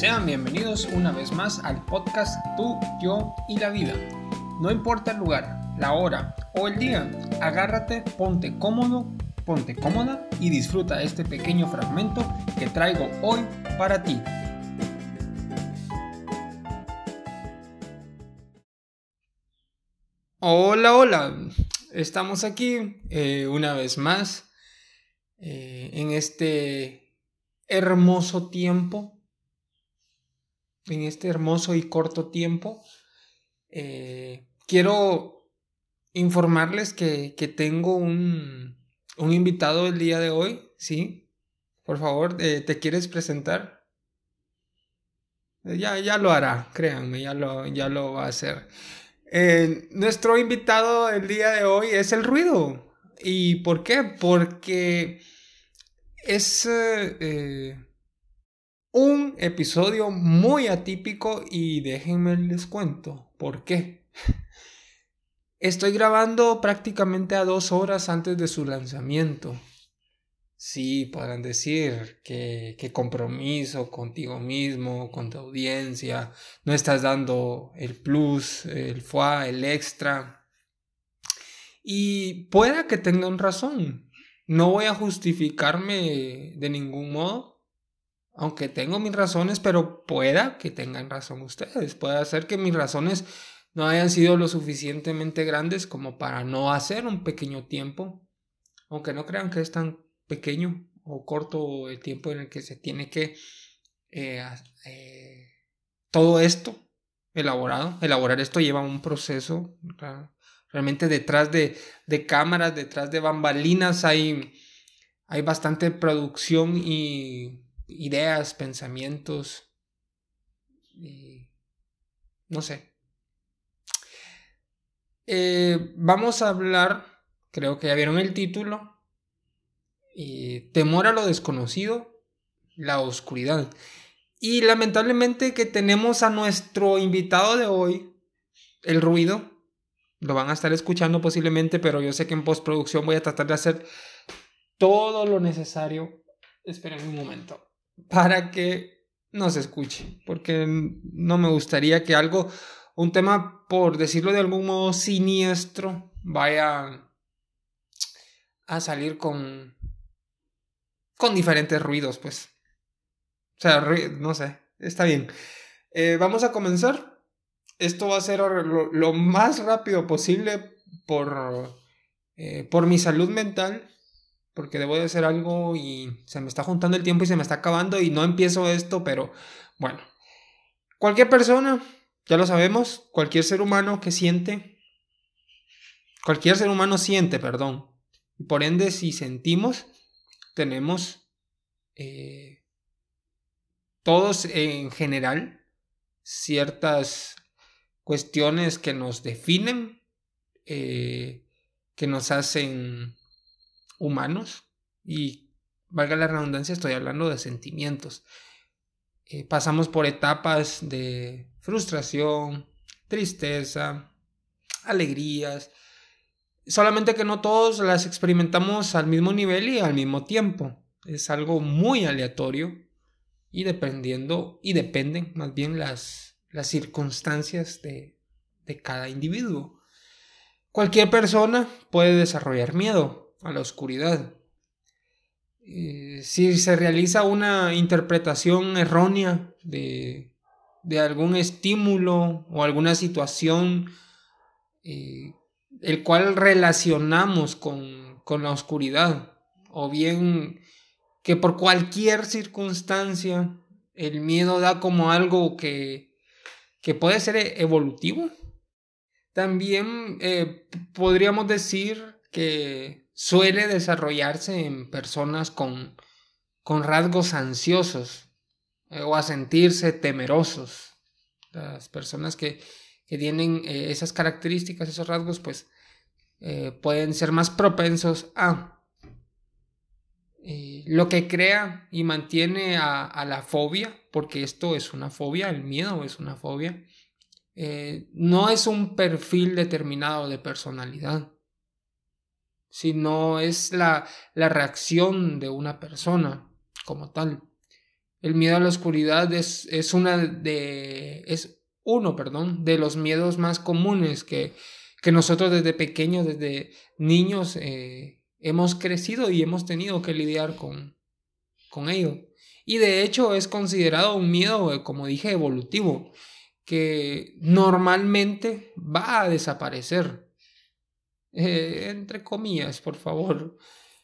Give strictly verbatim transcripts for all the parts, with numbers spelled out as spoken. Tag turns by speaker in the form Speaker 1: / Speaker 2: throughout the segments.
Speaker 1: Sean bienvenidos una vez más al podcast Tú, Yo y la Vida. No importa el lugar, la hora o el día, agárrate, ponte cómodo, ponte cómoda y disfruta este pequeño fragmento que traigo hoy para ti. Hola, hola, estamos aquí eh, una vez más eh, en este hermoso tiempo, en este hermoso y corto tiempo. Eh, quiero informarles que, que tengo un, un invitado el día de hoy, ¿sí? Por favor, eh, ¿te quieres presentar? Ya, ya lo hará, créanme, ya lo, ya lo va a hacer. Eh, nuestro invitado el día de hoy es el ruido. ¿Y por qué? Porque es eh, eh, un episodio muy atípico y déjenme les cuento por qué. Estoy grabando prácticamente a dos horas antes de su lanzamiento. Sí, podrán decir que, que compromiso contigo mismo, con tu audiencia, no estás dando el plus, el foie, el extra. Y pueda que tengan razón. No voy a justificarme de ningún modo, aunque tengo mis razones, pero pueda que tengan razón ustedes. Puede ser que mis razones no hayan sido lo suficientemente grandes como para no hacer un pequeño tiempo, aunque no crean que es tan pequeño o corto el tiempo en el que se tiene que eh, eh, todo esto elaborado. Elaborar esto lleva un proceso. Realmente detrás de, de cámaras, detrás de bambalinas hay, hay bastante producción y ideas, pensamientos y no sé. Eh, vamos a hablar, creo que ya vieron el título, y temor a lo desconocido, la oscuridad. Y lamentablemente que tenemos a nuestro invitado de hoy, el ruido. Lo van a estar escuchando posiblemente, pero yo sé que en postproducción voy a tratar de hacer todo lo necesario. Esperen un momento. Para que no se escuche. Porque no me gustaría que algo, un tema, por decirlo de algún modo siniestro, vaya a salir con, con diferentes ruidos, pues. O sea, no sé, está bien. Eh, vamos a comenzar. Esto va a ser lo, lo más rápido posible por, eh, por mi salud mental, porque debo de hacer algo y se me está juntando el tiempo y se me está acabando y no empiezo esto, pero bueno. Cualquier persona, ya lo sabemos, cualquier ser humano que siente, cualquier ser humano siente, perdón. Por ende, si sentimos, tenemos eh, todos en general ciertas cuestiones que nos definen, eh, que nos hacen humanos, y valga la redundancia, estoy hablando de sentimientos. Eh, pasamos por etapas de frustración, tristeza, alegrías, solamente que no todos las experimentamos al mismo nivel y al mismo tiempo. Es algo muy aleatorio y dependiendo, y dependen más bien las, las circunstancias de, de cada individuo. Cualquier persona puede desarrollar miedo a la oscuridad. Eh, si se realiza una interpretación errónea de, de algún estímulo o alguna situación, eh, el cual relacionamos con, con la oscuridad, o bien que por cualquier circunstancia el miedo da como algo que, que puede ser evolutivo. También eh, podríamos decir que suele desarrollarse en personas con, con rasgos ansiosos eh, o a sentirse temerosos. Las personas que, que tienen eh, esas características, esos rasgos, pues eh, pueden ser más propensos a eh, lo que crea y mantiene a, a la fobia, porque esto es una fobia, el miedo es una fobia. Eh, no es un perfil determinado de personalidad, sino es la, la reacción de una persona como tal. El miedo a la oscuridad es, es, una de, es uno perdón, de los miedos más comunes que, que nosotros desde pequeños, desde niños, eh, hemos crecido y hemos tenido que lidiar con, con ello. Y de hecho es considerado un miedo, como dije, evolutivo, que normalmente va a desaparecer. Eh, entre comillas, por favor.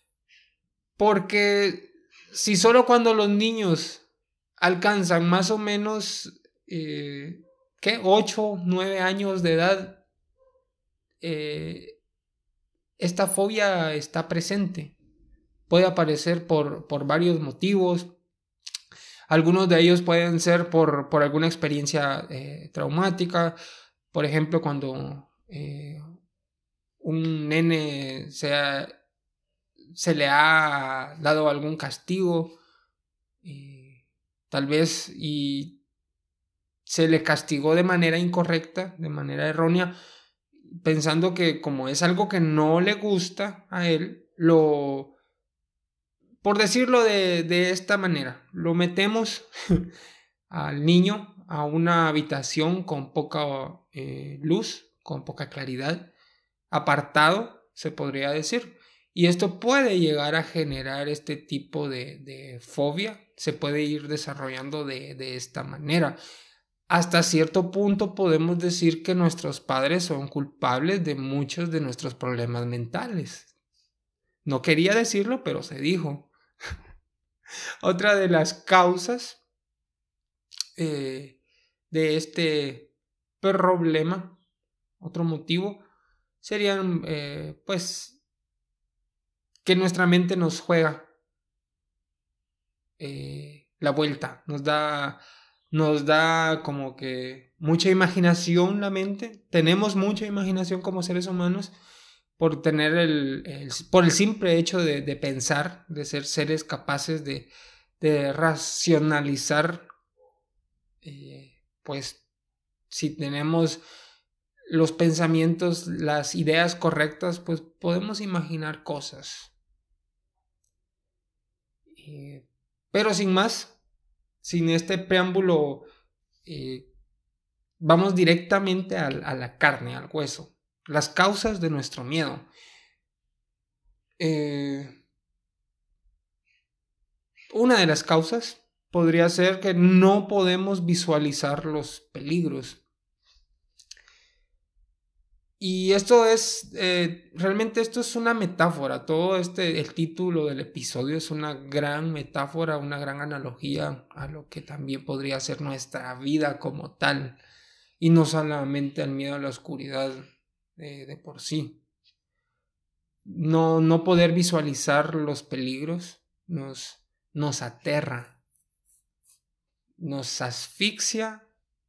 Speaker 1: Porque si solo cuando los niños alcanzan más o menos, eh, ¿qué? ocho, nueve años de edad, eh, esta fobia está presente. Puede aparecer por, por varios motivos. Algunos de ellos pueden ser por, por alguna experiencia eh, traumática. Por ejemplo, cuando eh, un nene sea, se le ha dado algún castigo, eh, tal vez, y se le castigó de manera incorrecta, de manera errónea, pensando que como es algo que no le gusta a él, lo, por decirlo de, de esta manera, lo metemos al niño a una habitación con poca eh, luz, con poca claridad, apartado, se podría decir. Y esto puede llegar a generar este tipo de, de fobia, se puede ir desarrollando de, de esta manera. Hasta cierto punto podemos decir que nuestros padres son culpables de muchos de nuestros problemas mentales. No quería decirlo, pero se dijo. Otra de las causas eh, de este problema, otro motivo, serían eh, pues que nuestra mente nos juega eh, la vuelta, nos da, nos da como que mucha imaginación la mente, tenemos mucha imaginación como seres humanos por tener el, el por el simple hecho de, de pensar, de ser seres capaces de, de racionalizar, eh, pues si tenemos los pensamientos, las ideas correctas, pues podemos imaginar cosas. Eh, pero sin más, sin este preámbulo, eh, vamos directamente a, a la carne, al hueso. Las causas de nuestro miedo. Eh, una de las causas podría ser que no podemos visualizar los peligros. Y esto es, eh, realmente esto es una metáfora, todo este, el título del episodio es una gran metáfora, una gran analogía a lo que también podría ser nuestra vida como tal, y no solamente al miedo a la oscuridad eh, de por sí. No, no poder visualizar los peligros nos, nos aterra, nos asfixia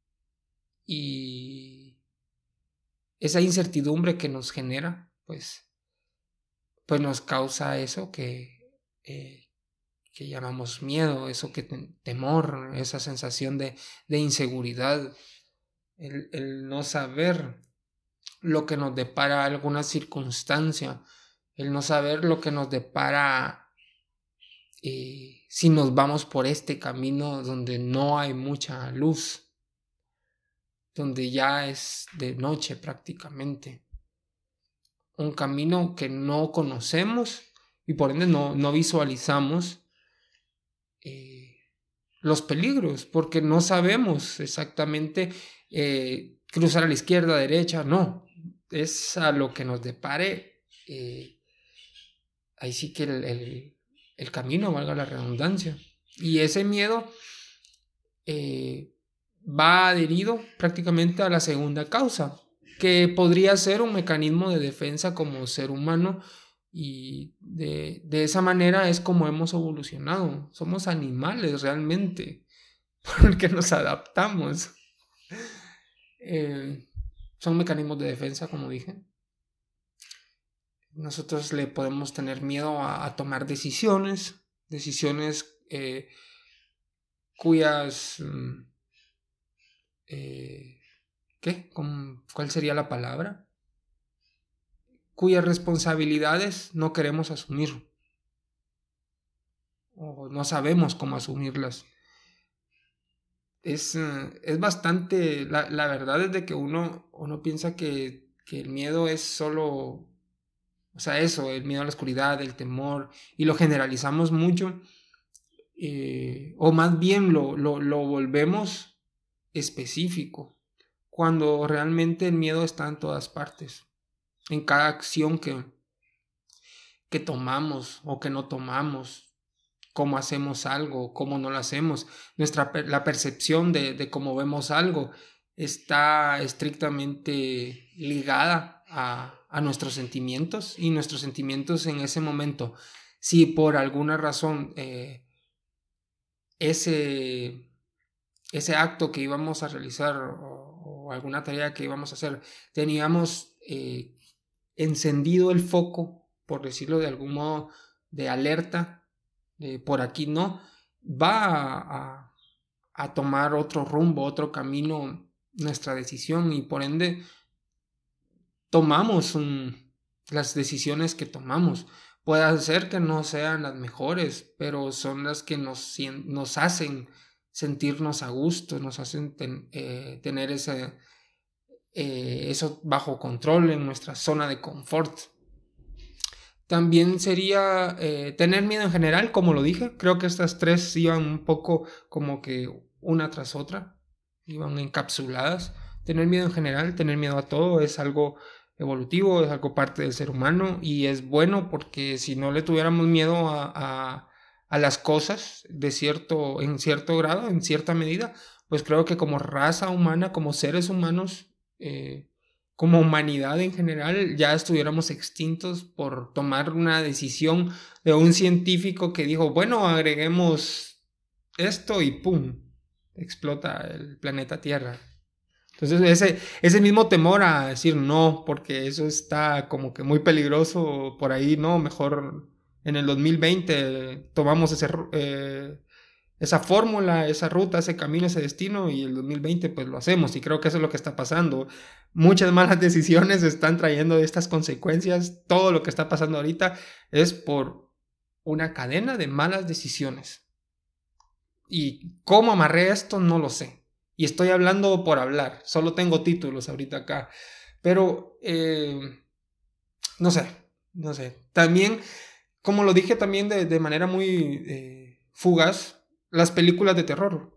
Speaker 1: y esa incertidumbre que nos genera, pues, pues nos causa eso que, eh, que llamamos miedo, eso que temor, esa sensación de, de inseguridad, el, el no saber lo que nos depara alguna circunstancia, el no saber lo que nos depara eh, si nos vamos por este camino donde no hay mucha luz, donde ya es de noche prácticamente. Un camino que no conocemos y por ende no, no visualizamos eh, los peligros, porque no sabemos exactamente eh, cruzar a la izquierda, a la derecha, no, es a lo que nos depare, eh, ahí sí que el, el, el camino, valga la redundancia, y ese miedo eh, va adherido prácticamente a la segunda causa, que podría ser un mecanismo de defensa como ser humano, y de, de esa manera es como hemos evolucionado. Somos animales realmente, porque nos adaptamos. Eh, son mecanismos de defensa, como dije. Nosotros le podemos tener miedo a, a tomar decisiones, decisiones eh, cuyas... Eh, ¿Qué? ¿Cuál sería la palabra? Cuyas responsabilidades no queremos asumir o no sabemos cómo asumirlas. es, eh, es bastante, la, la verdad es de que uno, uno piensa que, que el miedo es solo, o sea, eso, el miedo a la oscuridad, el temor, y lo generalizamos mucho, eh, o más bien lo, lo, lo volvemos específico, cuando realmente el miedo está en todas partes, en cada acción que, que tomamos o que no tomamos, cómo hacemos algo, cómo no lo hacemos. Nuestra, la percepción de, de cómo vemos algo está estrictamente ligada a, a nuestros sentimientos, y nuestros sentimientos en ese momento, si por alguna razón eh, ese, ese acto que íbamos a realizar o, o alguna tarea que íbamos a hacer, teníamos eh, encendido el foco, por decirlo de algún modo, de alerta, de por aquí no, va a, a, a tomar otro rumbo, otro camino nuestra decisión, y por ende tomamos un, las decisiones que tomamos. Puede ser que no sean las mejores, pero son las que nos, nos hacen sentirnos a gusto, nos hacen ten, eh, tener ese, eh, eso bajo control en nuestra zona de confort. También sería eh, tener miedo en general, como lo dije. Creo que estas tres iban un poco como que una tras otra, iban encapsuladas. Tener miedo en general, tener miedo a todo es algo evolutivo, es algo parte del ser humano, y es bueno porque si no le tuviéramos miedo a, a, a las cosas de cierto, en cierto grado, en cierta medida, pues creo que como raza humana, como seres humanos, eh, como humanidad en general, ya estuviéramos extintos por tomar una decisión de un científico que dijo, bueno, agreguemos esto y ¡pum! Explota el planeta Tierra. Entonces ese, ese mismo temor a decir no, porque eso está como que muy peligroso por ahí, no, mejor en el dos mil veinte tomamos ese, eh, esa fórmula, esa ruta, ese camino, ese destino, y el dos mil veinte pues lo hacemos, y creo que eso es lo que está pasando. Muchas malas decisiones están trayendo estas consecuencias. Todo lo que está pasando ahorita es por una cadena de malas decisiones. Y cómo amarré esto no lo sé. Y estoy hablando por hablar. Solo tengo títulos ahorita acá. Pero, eh, no sé, no sé. También, como lo dije también de, de manera muy eh, fugaz, las películas de terror.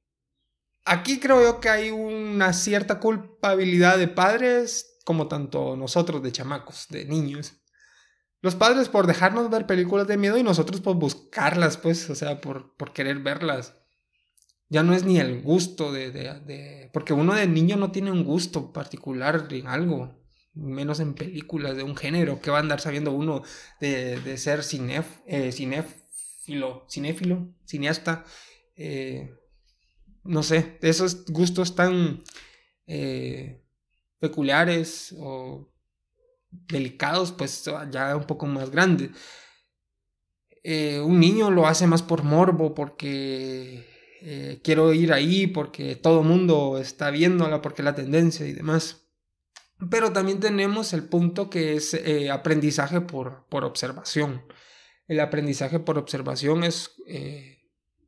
Speaker 1: Aquí creo yo que hay una cierta culpabilidad de padres, como tanto nosotros de chamacos, de niños. Los padres por dejarnos ver películas de miedo y nosotros por buscarlas, pues, o sea, por, por querer verlas. Ya no es ni el gusto de, de, de... Porque uno de niño no tiene un gusto particular en algo, menos en películas de un género. ¿Qué va a andar sabiendo uno de, de ser cinef, eh, cinéfilo, cinéfilo, cineasta? Eh, no sé, esos gustos tan eh, peculiares o delicados, pues ya un poco más grandes. Eh, un niño lo hace más por morbo, porque eh, quiero ir ahí, porque todo el mundo está viéndola, porque la tendencia y demás. Pero también tenemos el punto que es eh, aprendizaje por, por observación. El aprendizaje por observación es, eh,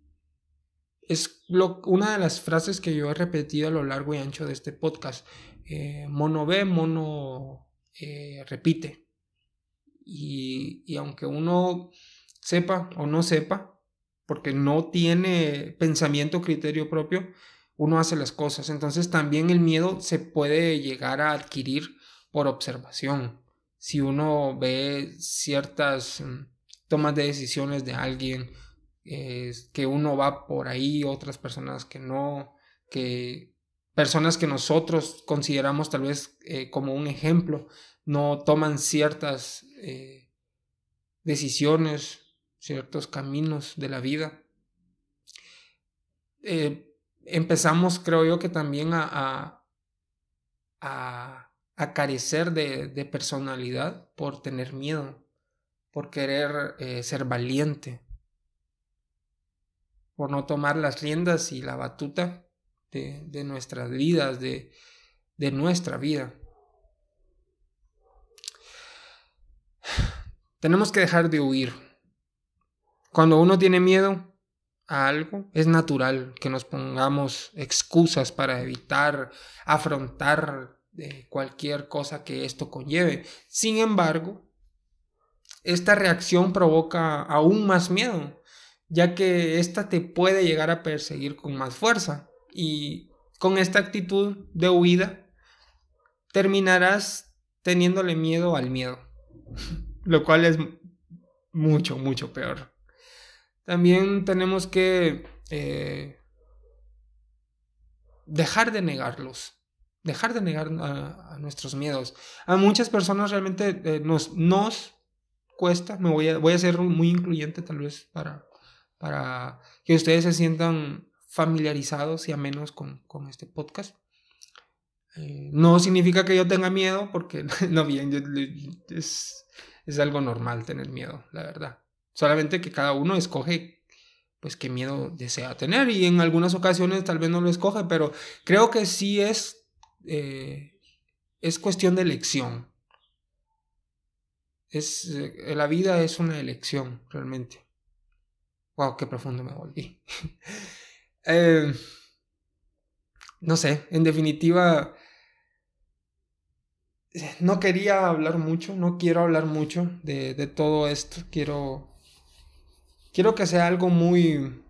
Speaker 1: es lo, una de las frases que yo he repetido a lo largo y ancho de este podcast. Eh, mono ve, mono eh, repite. Y, y aunque uno sepa o no sepa, porque no tiene pensamiento, criterio propio, uno hace las cosas. Entonces también el miedo se puede llegar a adquirir por observación. Si uno ve ciertas um, tomas de decisiones de alguien, eh, que uno va por ahí, otras personas que no, que personas que nosotros consideramos tal vez eh, como un ejemplo, no toman ciertas eh, decisiones, ciertos caminos de la vida. Eh, empezamos, creo yo, que también a, a, a, a carecer de, de personalidad por tener miedo, por querer eh, ser valiente, por no tomar las riendas y la batuta de, de nuestras vidas, de, de nuestra vida. Tenemos que dejar de huir. Cuando uno tiene miedo, a algo, es natural que nos pongamos excusas para evitar afrontar eh, cualquier cosa que esto conlleve. Sin embargo, esta reacción provoca aún más miedo, ya que esta te puede llegar a perseguir con más fuerza, y con esta actitud de huida terminarás teniéndole miedo al miedo, lo cual es mucho, mucho peor. También tenemos que eh, dejar de negarlos, dejar de negar a, a nuestros miedos. A muchas personas realmente eh, nos, nos cuesta, me voy a, voy a ser muy incluyente tal vez para, para que ustedes se sientan familiarizados y amenos con, con este podcast. Eh, no significa que yo tenga miedo, porque no, bien, yo, es, es algo normal tener miedo, la verdad. Solamente que cada uno escoge pues qué miedo desea tener, y en algunas ocasiones tal vez no lo escoge, pero creo que sí es, eh, es cuestión de elección. Es, eh, la vida es una elección, realmente. Wow, qué profundo me volví. eh, no sé, en definitiva, no quería hablar mucho, no quiero hablar mucho de, de todo esto. Quiero... Quiero que sea algo muy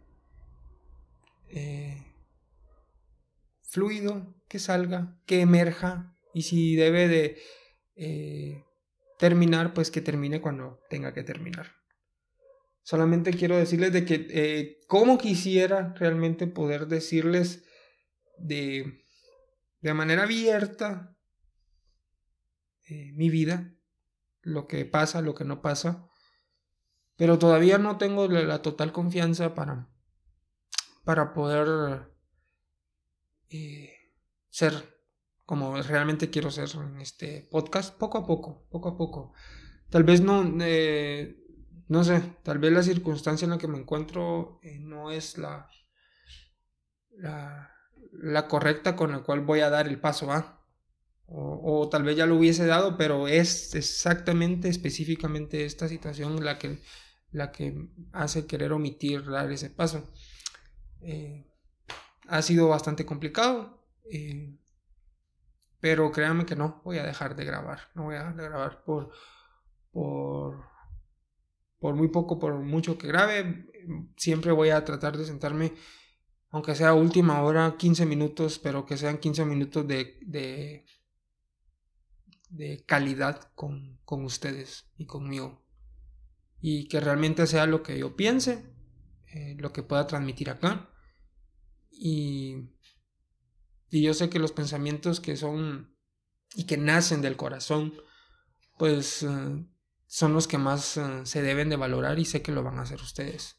Speaker 1: eh, fluido, que salga, que emerja, y si debe de eh, terminar, pues que termine cuando tenga que terminar. Solamente quiero decirles de que eh, como quisiera realmente poder decirles de, de manera abierta eh, mi vida, lo que pasa, lo que no pasa. Pero todavía no tengo la, la total confianza para, para poder eh, ser como realmente quiero ser en este podcast. Poco a poco, poco a poco. Tal vez no, eh, no sé, tal vez la circunstancia en la que me encuentro eh, no es la, la, la correcta con la cual voy a dar el paso, ¿va? O, o tal vez ya lo hubiese dado, pero es exactamente, específicamente esta situación la que... la que hace querer omitir dar ese paso. Eh, ha sido bastante complicado, eh, pero créanme que no voy a dejar de grabar, no voy a dejar de grabar por, por, por muy poco, por mucho que grabe. Siempre voy a tratar de sentarme, aunque sea última hora, quince minutos, pero que sean quince minutos de, de, de calidad con, con ustedes y conmigo. Y que realmente sea lo que yo piense, eh, lo que pueda transmitir acá. Y, y yo sé que los pensamientos que son y que nacen del corazón, pues uh, son los que más uh, se deben de valorar, y sé que lo van a hacer ustedes.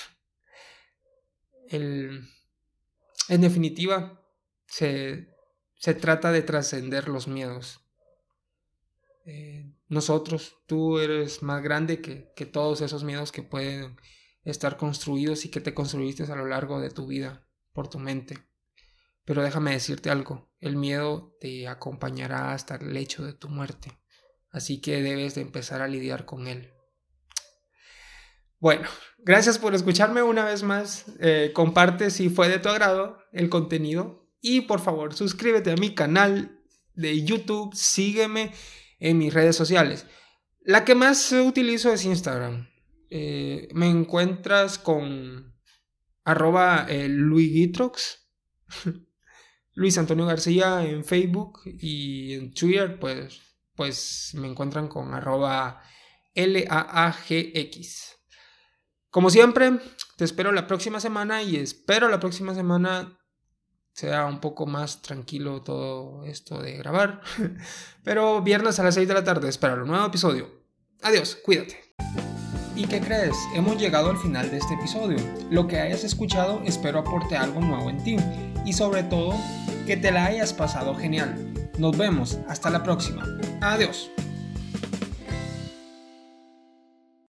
Speaker 1: El, en definitiva, se, se trata de trascender los miedos. Eh, nosotros, tú eres más grande que, que todos esos miedos que pueden estar construidos y que te construiste a lo largo de tu vida por tu mente. Pero déjame decirte algo, el miedo te acompañará hasta el lecho de tu muerte, así que debes de empezar a lidiar con él. Bueno, gracias por escucharme una vez más. Eh, comparte si fue de tu agrado el contenido, y por favor suscríbete a mi canal de YouTube, sígueme en mis redes sociales. La que más utilizo es Instagram. Eh, me encuentras con arroba eh, luiguitrox, Luis Antonio García en Facebook, y en Twitter pues, pues me encuentran con arroba L A A G X. Como siempre, te espero la próxima semana, y espero la próxima semana sea un poco más tranquilo todo esto de grabar. Pero viernes a las seis de la tarde espero un nuevo episodio. Adiós, cuídate. ¿Y qué crees? Hemos llegado al final de este episodio. Lo que hayas escuchado espero aporte algo nuevo en ti, y sobre todo que te la hayas pasado genial. Nos vemos, hasta la próxima. Adiós.